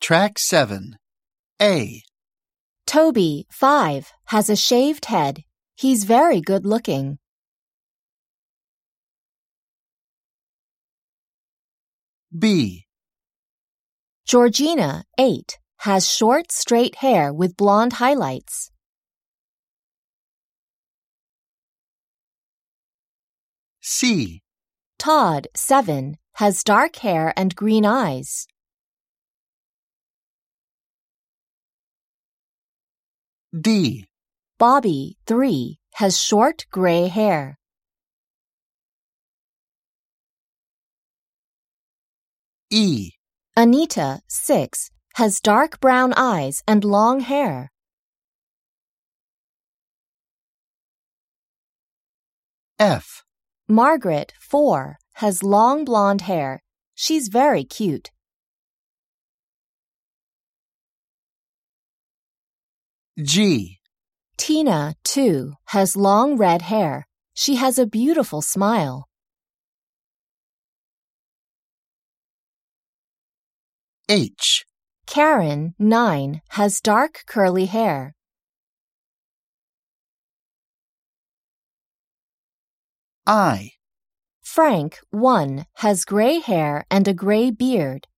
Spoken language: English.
Track 7. A. Toby, 5, has a shaved head. He's very good looking. B. Georgina, 8, has short, straight hair with blonde highlights. C. Todd, 7, has dark hair and green eyes. D. Bobby, 3, has short gray hair. E. Anita, 6, has dark brown eyes and long hair. F. Margaret, 4, has long blonde hair. She's very cute. G. Tina, 2, has long red hair. She has a beautiful smile. H. Karen, 9, has dark curly hair. I. Frank, 1, has gray hair and a gray beard.